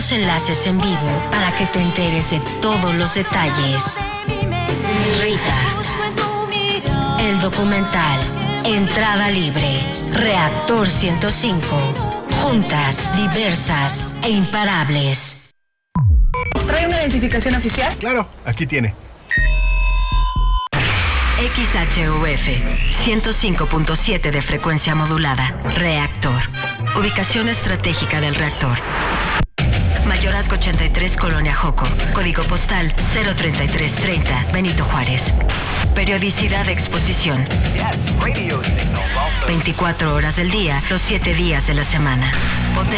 Abrimos enlaces en vivo para que te enteres de todos los detalles. Rita. El documental. Entrada libre. Reactor 105. Juntas, diversas e imparables. ¿Trae una identificación oficial? Claro, aquí tiene. XHUF 105.7 de frecuencia modulada. Reactor. Ubicación estratégica del reactor. Mayorazgo 83, Colonia Joco. Código postal 03330, Benito Juárez. Periodicidad de exposición. 24 horas del día, los 7 días de la semana.